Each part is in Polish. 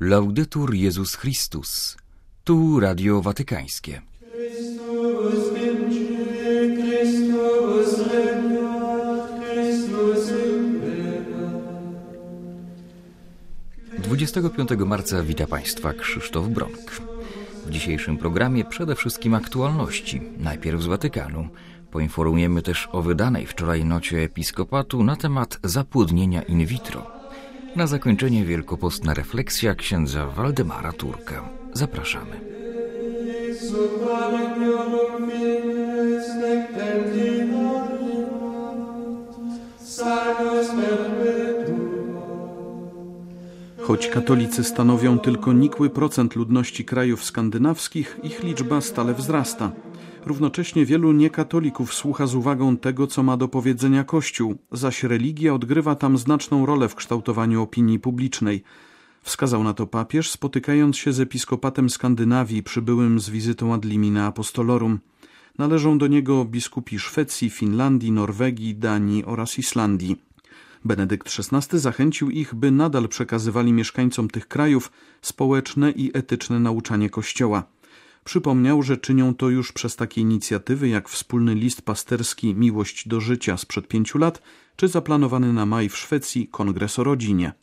Laudetur Jezus Chrystus. Tu Radio Watykańskie. 25 marca wita Państwa Krzysztof Bronk. W dzisiejszym programie przede wszystkim aktualności. Najpierw z Watykanu. Poinformujemy też o wydanej wczoraj nocie episkopatu na temat zapłodnienia in vitro. Na zakończenie wielkopostna refleksja księdza Waldemara Turka. Zapraszamy. Choć katolicy stanowią tylko nikły procent ludności krajów skandynawskich, ich liczba stale wzrasta. Równocześnie wielu niekatolików słucha z uwagą tego, co ma do powiedzenia Kościół, zaś religia odgrywa tam znaczną rolę w kształtowaniu opinii publicznej. Wskazał na to papież, spotykając się z episkopatem Skandynawii przybyłym z wizytą ad limina apostolorum. Należą do niego biskupi Szwecji, Finlandii, Norwegii, Danii oraz Islandii. Benedykt XVI zachęcił ich, by nadal przekazywali mieszkańcom tych krajów społeczne i etyczne nauczanie Kościoła. Przypomniał, że czynią to już przez takie inicjatywy jak wspólny list pasterski Miłość do życia sprzed 5 lat, czy zaplanowany na maj w Szwecji Kongres o rodzinie.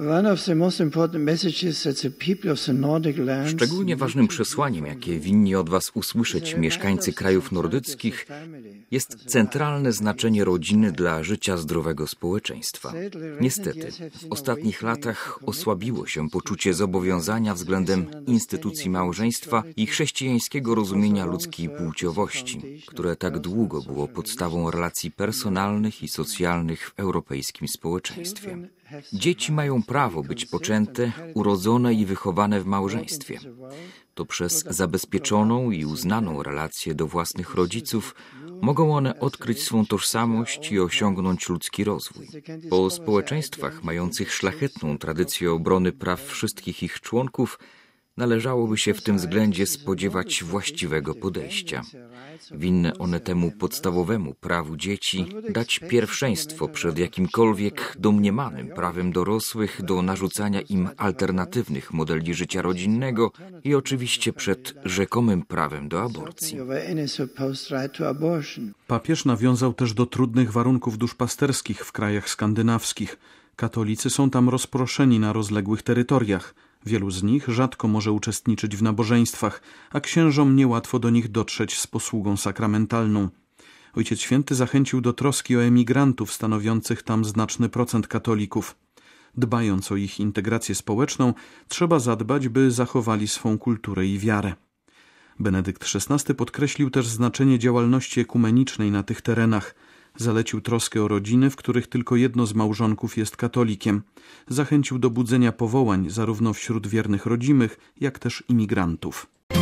Szczególnie ważnym przesłaniem, jakie winni od Was usłyszeć mieszkańcy krajów nordyckich, jest centralne znaczenie rodziny dla życia zdrowego społeczeństwa. Niestety, w ostatnich latach osłabiło się poczucie zobowiązania względem instytucji małżeństwa i chrześcijańskiego rozumienia ludzkiej płciowości, które tak długo było podstawą relacji personalnych i socjalnych w europejskim społeczeństwie. Dzieci mają prawo być poczęte, urodzone i wychowane w małżeństwie. To przez zabezpieczoną i uznaną relację do własnych rodziców mogą one odkryć swą tożsamość i osiągnąć ludzki rozwój. Po społeczeństwach mających szlachetną tradycję obrony praw wszystkich ich członków należałoby się w tym względzie spodziewać właściwego podejścia. Winny one temu podstawowemu prawu dzieci dać pierwszeństwo przed jakimkolwiek domniemanym prawem dorosłych do narzucania im alternatywnych modeli życia rodzinnego i oczywiście przed rzekomym prawem do aborcji. Papież nawiązał też do trudnych warunków duszpasterskich w krajach skandynawskich. Katolicy są tam rozproszeni na rozległych terytoriach. Wielu z nich rzadko może uczestniczyć w nabożeństwach, a księżom niełatwo do nich dotrzeć z posługą sakramentalną. Ojciec Święty zachęcił do troski o emigrantów stanowiących tam znaczny procent katolików. Dbając o ich integrację społeczną, trzeba zadbać, by zachowali swą kulturę i wiarę. Benedykt XVI podkreślił też znaczenie działalności ekumenicznej na tych terenach. Zalecił troskę o rodziny, w których tylko jedno z małżonków jest katolikiem. Zachęcił do budzenia powołań zarówno wśród wiernych rodzimych, jak też imigrantów.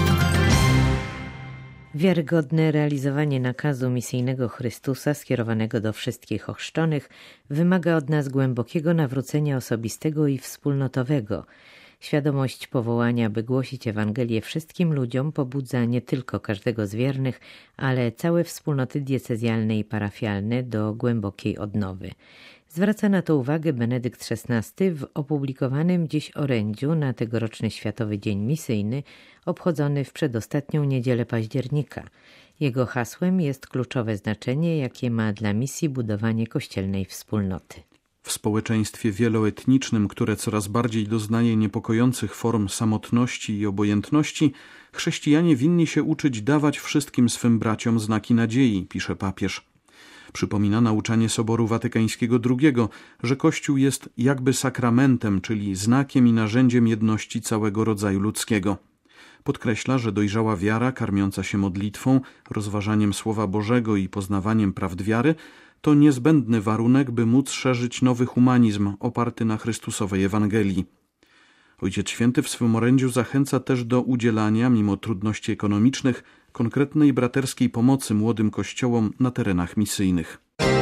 Wiarygodne realizowanie nakazu misyjnego Chrystusa skierowanego do wszystkich ochrzczonych wymaga od nas głębokiego nawrócenia osobistego i wspólnotowego. Świadomość powołania, by głosić Ewangelię wszystkim ludziom, pobudza nie tylko każdego z wiernych, ale całe wspólnoty diecezjalne i parafialne do głębokiej odnowy. Zwraca na to uwagę Benedykt XVI w opublikowanym dziś orędziu na tegoroczny Światowy Dzień Misyjny, obchodzony w przedostatnią niedzielę października. Jego hasłem jest kluczowe znaczenie, jakie ma dla misji budowanie kościelnej wspólnoty. W społeczeństwie wieloetnicznym, które coraz bardziej doznaje niepokojących form samotności i obojętności, chrześcijanie winni się uczyć dawać wszystkim swym braciom znaki nadziei, pisze papież. Przypomina nauczanie Soboru Watykańskiego II, że Kościół jest jakby sakramentem, czyli znakiem i narzędziem jedności całego rodzaju ludzkiego. Podkreśla, że dojrzała wiara, karmiąca się modlitwą, rozważaniem Słowa Bożego i poznawaniem prawd wiary, to niezbędny warunek, by móc szerzyć nowy humanizm oparty na Chrystusowej Ewangelii. Ojciec Święty w swym orędziu zachęca też do udzielania, mimo trudności ekonomicznych, konkretnej braterskiej pomocy młodym kościołom na terenach misyjnych.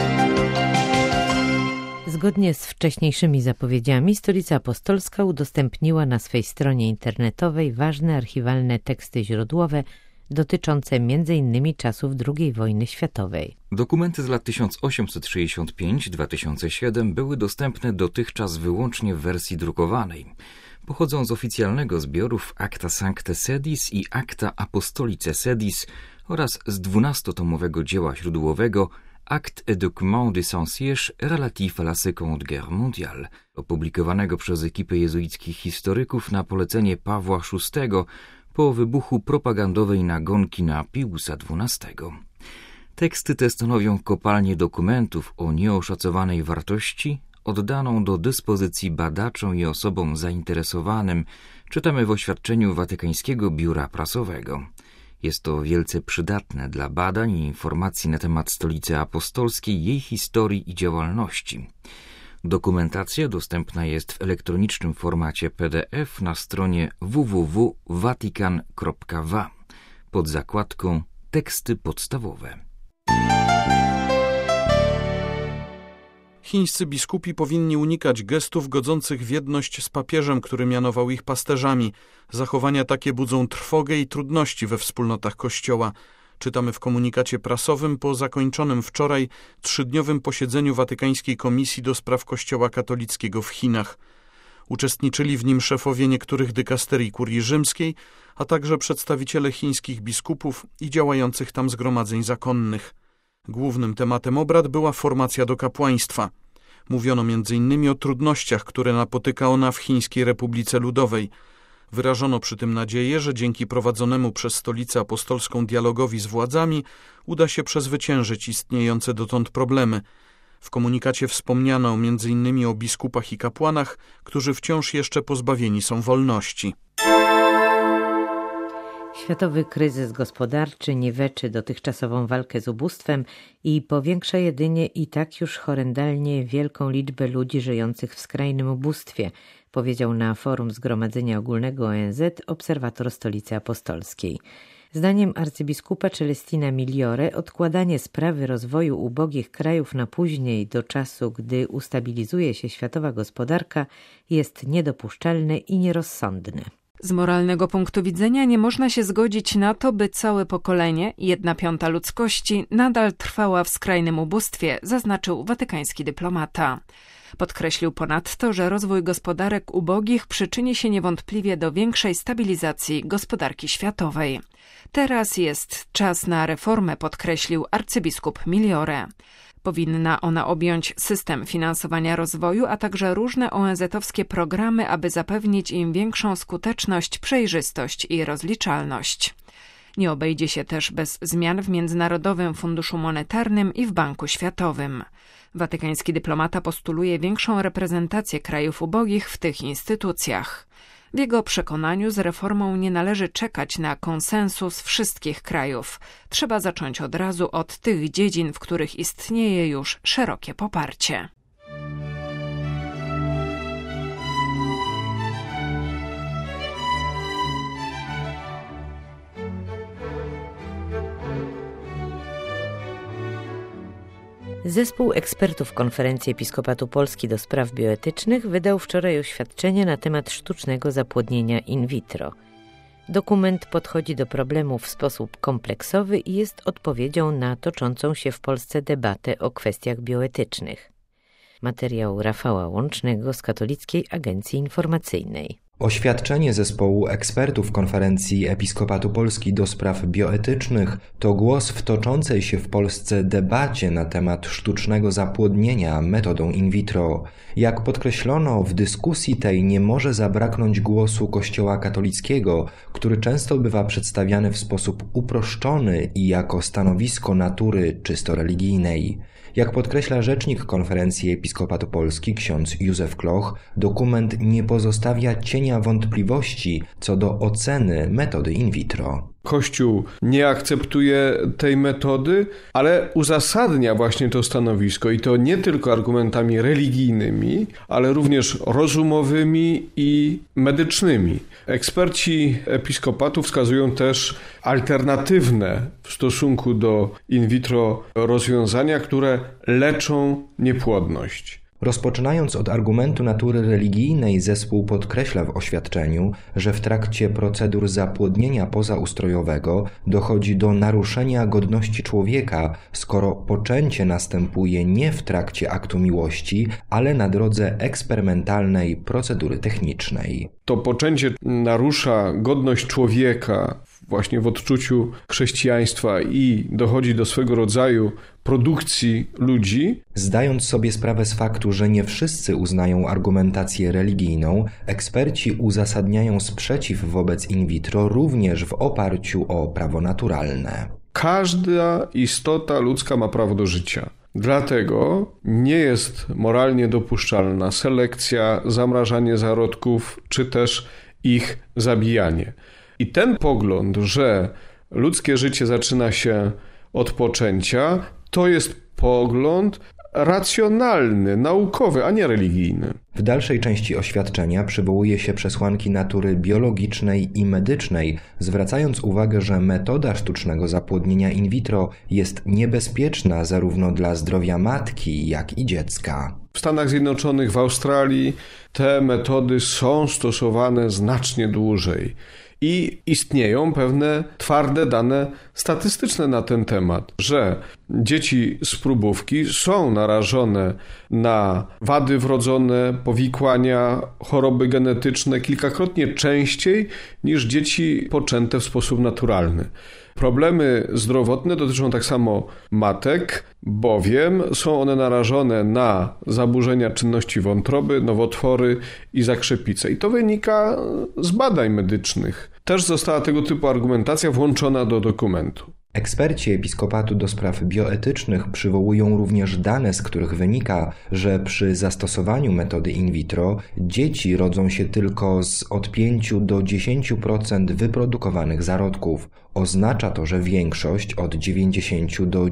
Zgodnie z wcześniejszymi zapowiedziami Stolica Apostolska udostępniła na swej stronie internetowej ważne archiwalne teksty źródłowe dotyczące m.in. czasów II wojny światowej. Dokumenty z lat 1865-2007 były dostępne dotychczas wyłącznie w wersji drukowanej. pochodzą z oficjalnego zbiorów Acta Sancte Sedis i Acta Apostolicae Sedis oraz z 12-tomowego dzieła źródłowego Actes et documents des Saint-Sièges relatifs à la Seconde Guerre mondiale, opublikowanego przez ekipę jezuickich historyków na polecenie Pawła VI po wybuchu propagandowej nagonki na Piusa XII. Teksty te stanowią kopalnię dokumentów o nieoszacowanej wartości, oddaną do dyspozycji badaczom i osobom zainteresowanym, czytamy w oświadczeniu Watykańskiego Biura Prasowego. Jest to wielce przydatne dla badań i informacji na temat Stolicy Apostolskiej, jej historii i działalności. Dokumentacja dostępna jest w elektronicznym formacie PDF na stronie www.vatican.va pod zakładką Teksty podstawowe. Chińscy biskupi powinni unikać gestów godzących w jedność z papieżem, który mianował ich pasterzami. Zachowania takie budzą trwogę i trudności we wspólnotach Kościoła. Czytamy w komunikacie prasowym po zakończonym wczoraj 3-dniowym posiedzeniu Watykańskiej Komisji do Spraw Kościoła Katolickiego w Chinach. Uczestniczyli w nim szefowie niektórych dykasterii kurii rzymskiej, a także przedstawiciele chińskich biskupów i działających tam zgromadzeń zakonnych. Głównym tematem obrad była formacja do kapłaństwa. Mówiono m.in. o trudnościach, które napotyka ona w Chińskiej Republice Ludowej. Wyrażono przy tym nadzieję, że dzięki prowadzonemu przez Stolicę Apostolską dialogowi z władzami uda się przezwyciężyć istniejące dotąd problemy. W komunikacie wspomniano m.in. o biskupach i kapłanach, którzy wciąż jeszcze pozbawieni są wolności. Światowy kryzys gospodarczy niweczy dotychczasową walkę z ubóstwem i powiększa jedynie i tak już horrendalnie wielką liczbę ludzi żyjących w skrajnym ubóstwie, powiedział na forum Zgromadzenia Ogólnego ONZ obserwator Stolicy Apostolskiej. Zdaniem arcybiskupa Celestina Migliore odkładanie sprawy rozwoju ubogich krajów na później, do czasu, gdy ustabilizuje się światowa gospodarka, jest niedopuszczalne i nierozsądne. Z moralnego punktu widzenia nie można się zgodzić na to, by całe pokolenie, 1/5 ludzkości, nadal trwała w skrajnym ubóstwie, zaznaczył watykański dyplomata. Podkreślił ponadto, że rozwój gospodarek ubogich przyczyni się niewątpliwie do większej stabilizacji gospodarki światowej. Teraz jest czas na reformę, podkreślił arcybiskup Migliore. Powinna ona objąć system finansowania rozwoju, a także różne ONZ-owskie programy, aby zapewnić im większą skuteczność, przejrzystość i rozliczalność. Nie obejdzie się też bez zmian w Międzynarodowym Funduszu Monetarnym i w Banku Światowym. Watykański dyplomata postuluje większą reprezentację krajów ubogich w tych instytucjach. W jego przekonaniu z reformą nie należy czekać na konsensus wszystkich krajów. Trzeba zacząć od razu od tych dziedzin, w których istnieje już szerokie poparcie. Zespół ekspertów Konferencji Episkopatu Polski do spraw bioetycznych wydał wczoraj oświadczenie na temat sztucznego zapłodnienia in vitro. Dokument podchodzi do problemu w sposób kompleksowy i jest odpowiedzią na toczącą się w Polsce debatę o kwestiach bioetycznych. Materiał Rafała Łącznego z Katolickiej Agencji Informacyjnej. Oświadczenie zespołu ekspertów Konferencji Episkopatu Polski do spraw bioetycznych to głos w toczącej się w Polsce debacie na temat sztucznego zapłodnienia metodą in vitro. Jak podkreślono, w dyskusji tej nie może zabraknąć głosu Kościoła katolickiego, który często bywa przedstawiany w sposób uproszczony i jako stanowisko natury czysto religijnej. Jak podkreśla rzecznik Konferencji Episkopatu Polski ksiądz Józef Kloch, dokument nie pozostawia cienia wątpliwości co do oceny metody in vitro. Kościół nie akceptuje tej metody, ale uzasadnia właśnie to stanowisko i to nie tylko argumentami religijnymi, ale również rozumowymi i medycznymi. Eksperci episkopatu wskazują też alternatywne w stosunku do in vitro rozwiązania, które leczą niepłodność. Rozpoczynając od argumentu natury religijnej, zespół podkreśla w oświadczeniu, że w trakcie procedur zapłodnienia pozaustrojowego dochodzi do naruszenia godności człowieka, skoro poczęcie następuje nie w trakcie aktu miłości, ale na drodze eksperymentalnej procedury technicznej. To poczęcie narusza godność człowieka właśnie w odczuciu chrześcijaństwa i dochodzi do swego rodzaju produkcji ludzi. Zdając sobie sprawę z faktu, że nie wszyscy uznają argumentację religijną, eksperci uzasadniają sprzeciw wobec in vitro również w oparciu o prawo naturalne. Każda istota ludzka ma prawo do życia. Dlatego nie jest moralnie dopuszczalna selekcja, zamrażanie zarodków czy też ich zabijanie. I ten pogląd, że ludzkie życie zaczyna się od poczęcia, to jest pogląd racjonalny, naukowy, a nie religijny. W dalszej części oświadczenia przywołuje się przesłanki natury biologicznej i medycznej, zwracając uwagę, że metoda sztucznego zapłodnienia in vitro jest niebezpieczna zarówno dla zdrowia matki, jak i dziecka. W Stanach Zjednoczonych, w Australii te metody są stosowane znacznie dłużej. I istnieją pewne twarde dane statystyczne na ten temat, że dzieci z próbówki są narażone na wady wrodzone, powikłania, choroby genetyczne kilkakrotnie częściej niż dzieci poczęte w sposób naturalny. Problemy zdrowotne dotyczą tak samo matek, bowiem są one narażone na zaburzenia czynności wątroby, nowotwory i zakrzepice. I to wynika z badań medycznych. Też została tego typu argumentacja włączona do dokumentu. Eksperci Episkopatu do spraw bioetycznych przywołują również dane, z których wynika, że przy zastosowaniu metody in vitro dzieci rodzą się tylko z od 5 do 10% wyprodukowanych zarodków. Oznacza to, że większość od 90 do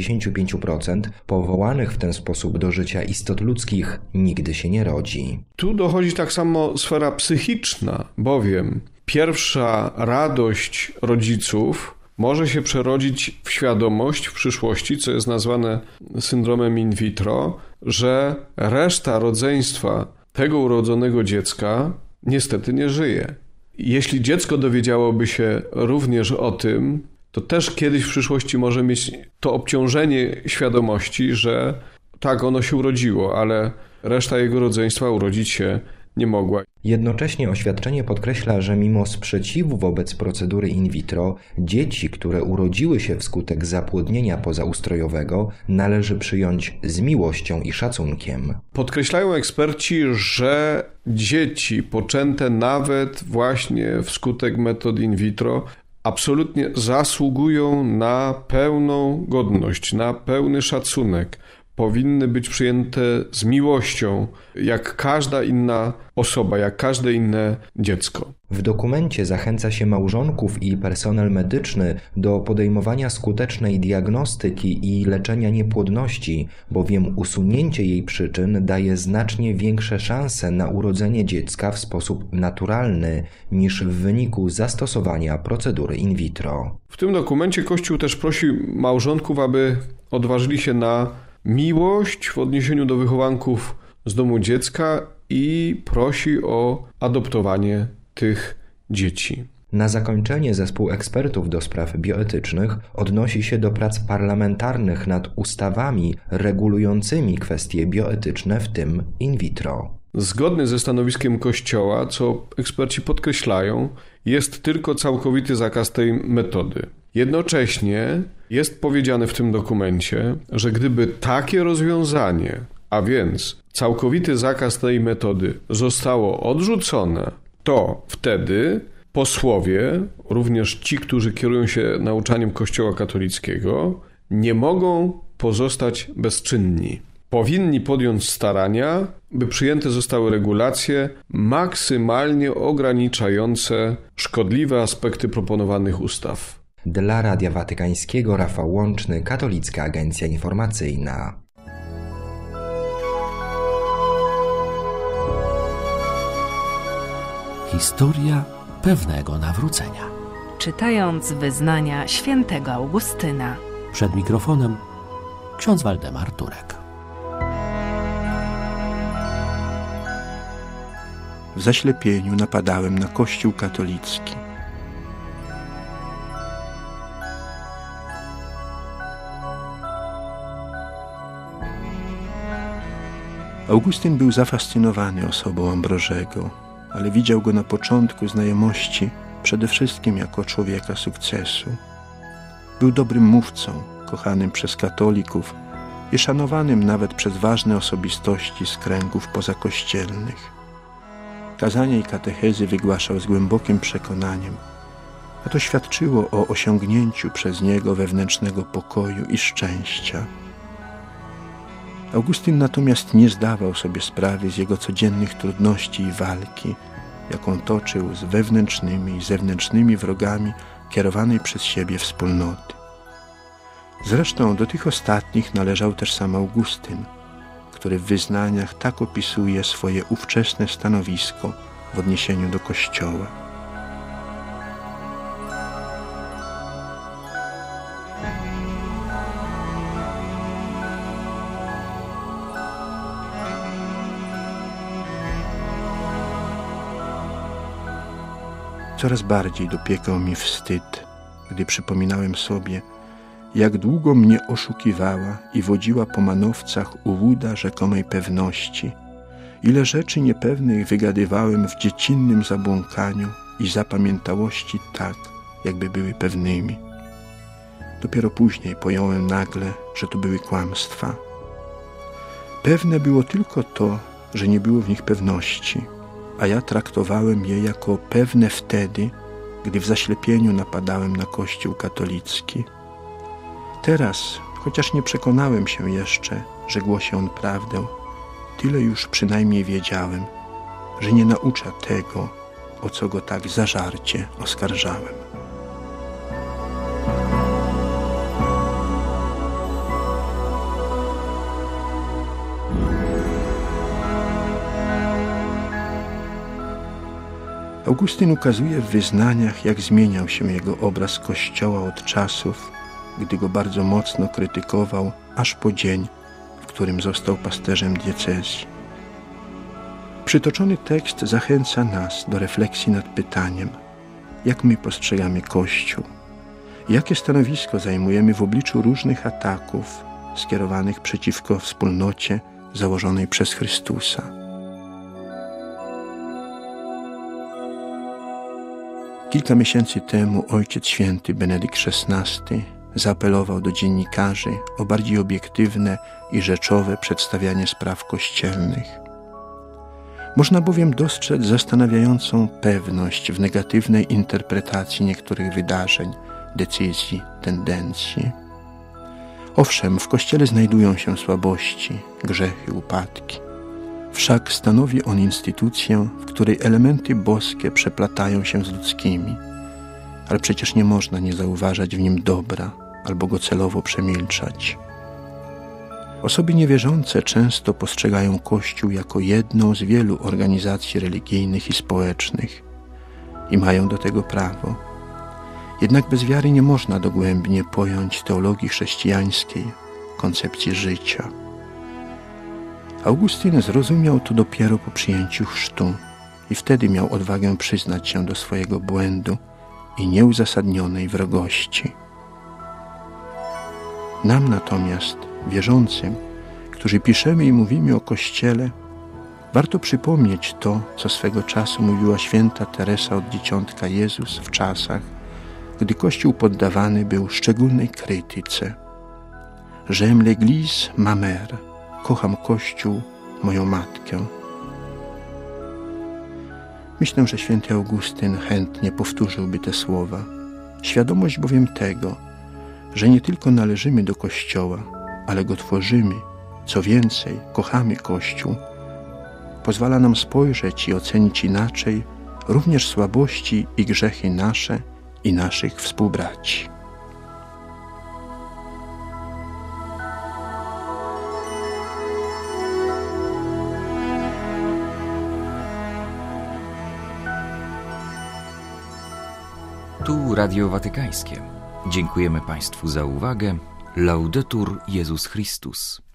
95% powołanych w ten sposób do życia istot ludzkich nigdy się nie rodzi. Tu dochodzi tak samo sfera psychiczna, bowiem pierwsza radość rodziców może się przerodzić w świadomość w przyszłości, co jest nazwane syndromem in vitro, że reszta rodzeństwa tego urodzonego dziecka niestety nie żyje. Jeśli dziecko dowiedziałoby się również o tym, to też kiedyś w przyszłości może mieć to obciążenie świadomości, że tak, ono się urodziło, ale reszta jego rodzeństwa urodzić się nie mogła. Jednocześnie oświadczenie podkreśla, że mimo sprzeciwu wobec procedury in vitro, dzieci, które urodziły się wskutek zapłodnienia pozaustrojowego, należy przyjąć z miłością i szacunkiem. Podkreślają eksperci, że dzieci poczęte nawet właśnie wskutek metod in vitro absolutnie zasługują na pełną godność, na pełny szacunek. Powinny być przyjęte z miłością, jak każda inna osoba, jak każde inne dziecko. W dokumencie zachęca się małżonków i personel medyczny do podejmowania skutecznej diagnostyki i leczenia niepłodności, bowiem usunięcie jej przyczyn daje znacznie większe szanse na urodzenie dziecka w sposób naturalny niż w wyniku zastosowania procedury in vitro. W tym dokumencie Kościół też prosi małżonków, aby odważyli się na miłość w odniesieniu do wychowanków z domu dziecka i prosi o adoptowanie tych dzieci. Na zakończenie zespół ekspertów do spraw bioetycznych odnosi się do prac parlamentarnych nad ustawami regulującymi kwestie bioetyczne, w tym in vitro. Zgodny ze stanowiskiem Kościoła, co eksperci podkreślają, jest tylko całkowity zakaz tej metody. Jednocześnie jest powiedziane w tym dokumencie, że gdyby takie rozwiązanie, a więc całkowity zakaz tej metody, zostało odrzucone, to wtedy posłowie, również ci, którzy kierują się nauczaniem Kościoła katolickiego, nie mogą pozostać bezczynni. Powinni podjąć starania, by przyjęte zostały regulacje maksymalnie ograniczające szkodliwe aspekty proponowanych ustaw. Dla Radia Watykańskiego Rafał Łączny, Katolicka Agencja Informacyjna. Historia pewnego nawrócenia. Czytając wyznania świętego Augustyna. Przed mikrofonem ksiądz Waldemar Turek. w zaślepieniu napadałem na Kościół katolicki. Augustyn był zafascynowany osobą Ambrożego, ale widział go na początku znajomości przede wszystkim jako człowieka sukcesu. Był dobrym mówcą, kochanym przez katolików i szanowanym nawet przez ważne osobistości z kręgów pozakościelnych. Kazania i katechezy wygłaszał z głębokim przekonaniem, a to świadczyło o osiągnięciu przez niego wewnętrznego pokoju i szczęścia. Augustyn natomiast nie zdawał sobie sprawy z jego codziennych trudności i walki, jaką toczył z wewnętrznymi i zewnętrznymi wrogami kierowanej przez siebie wspólnoty. Zresztą do tych ostatnich należał też sam Augustyn, który w wyznaniach tak opisuje swoje ówczesne stanowisko w odniesieniu do Kościoła. Coraz bardziej dopiekał mi wstyd, gdy przypominałem sobie, jak długo mnie oszukiwała i wodziła po manowcach u łuda rzekomej pewności, ile rzeczy niepewnych wygadywałem w dziecinnym zabłąkaniu i zapamiętałości tak, jakby były pewnymi. Dopiero później pojąłem nagle, że to były kłamstwa. Pewne było tylko to, że nie było w nich pewności, a ja traktowałem je jako pewne wtedy, gdy w zaślepieniu napadałem na Kościół katolicki. Teraz, chociaż nie przekonałem się jeszcze, że głosi on prawdę, tyle już przynajmniej wiedziałem, że nie naucza tego, o co go tak zażarcie oskarżałem. Augustyn ukazuje w wyznaniach, jak zmieniał się jego obraz Kościoła od czasów, gdy go bardzo mocno krytykował, aż po dzień, w którym został pasterzem diecezji. Przytoczony tekst zachęca nas do refleksji nad pytaniem, jak my postrzegamy Kościół, jakie stanowisko zajmujemy w obliczu różnych ataków skierowanych przeciwko wspólnocie założonej przez Chrystusa. Kilka miesięcy temu Ojciec Święty Benedykt XVI zaapelował do dziennikarzy o bardziej obiektywne i rzeczowe przedstawianie spraw kościelnych. Można bowiem dostrzec zastanawiającą pewność w negatywnej interpretacji niektórych wydarzeń, decyzji, tendencji. Owszem, w Kościele znajdują się słabości, grzechy, upadki. Wszak stanowi on instytucję, w której elementy boskie przeplatają się z ludzkimi, ale przecież nie można nie zauważać w nim dobra albo go celowo przemilczać. Osoby niewierzące często postrzegają Kościół jako jedną z wielu organizacji religijnych i społecznych i mają do tego prawo. Jednak bez wiary nie można dogłębnie pojąć teologii chrześcijańskiej, koncepcji życia. Augustyn zrozumiał to dopiero po przyjęciu chrztu i wtedy miał odwagę przyznać się do swojego błędu i nieuzasadnionej wrogości. Nam natomiast, wierzącym, którzy piszemy i mówimy o Kościele, warto przypomnieć to, co swego czasu mówiła święta Teresa od Dzieciątka Jezus w czasach, gdy Kościół poddawany był szczególnej krytyce. J'aime l'Église, ma mère. Kocham Kościół, moją matkę. Myślę, że święty Augustyn chętnie powtórzyłby te słowa. Świadomość bowiem tego, że nie tylko należymy do Kościoła, ale go tworzymy, co więcej, kochamy Kościół, pozwala nam spojrzeć i ocenić inaczej również słabości i grzechy nasze i naszych współbraci. Tu Radio Watykańskie. Dziękujemy Państwu za uwagę. Laudetur Jezus Chrystus.